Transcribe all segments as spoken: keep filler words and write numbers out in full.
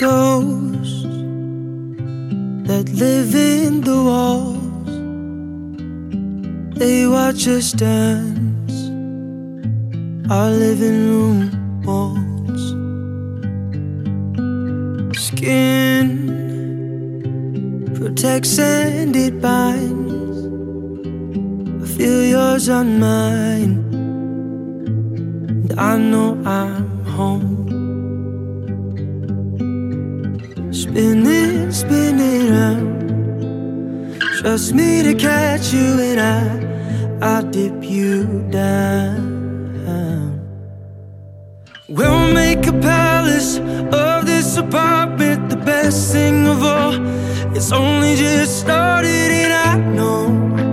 ghosts that live in the walls. They watch us dance, our living room walls. Skin protects and it binds. I feel yours on mine, and I know I'm home. Spin it, spin it round. Trust me to catch you and I, I'll dip you down. We'll make a palace of this apartment, the best thing of all. It's only just started and I know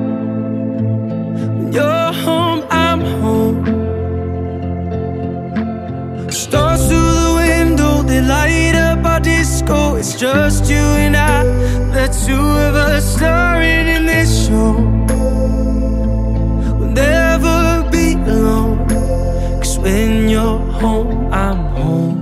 when you're home, I'm home. Stars through the window, they light up our disco. It's just you and I, the two of us starring in this show. We'll never be alone, 'cause when you're home, I'm home.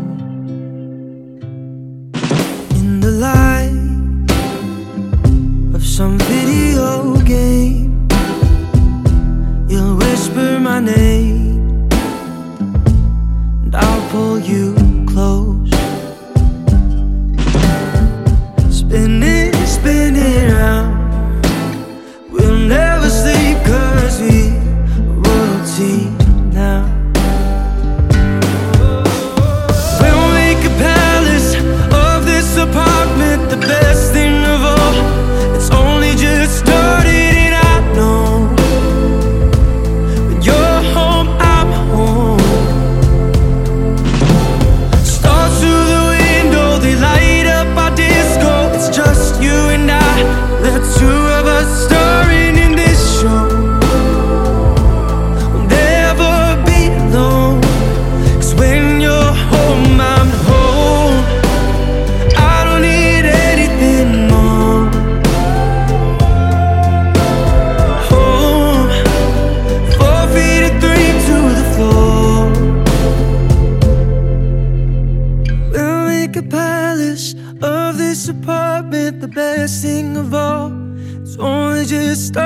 In the light of some video game, you'll whisper my name, and I'll pull you close. Spin it, spin it round. We'll never sleep 'cause we are royalty now. We'll make a palace of this apartment, the best thing of all. It's only just started and I know when you're home, I'm home. Stars through the window, they light up our disco. It's just you and I, the two of us starring in this show. We'll never be alone, 'cause when you're home, I'm home. I don't need anything more. Home, four feet and three to the floor. We'll make a palace of this apartment, the best thing of all. It's only just started.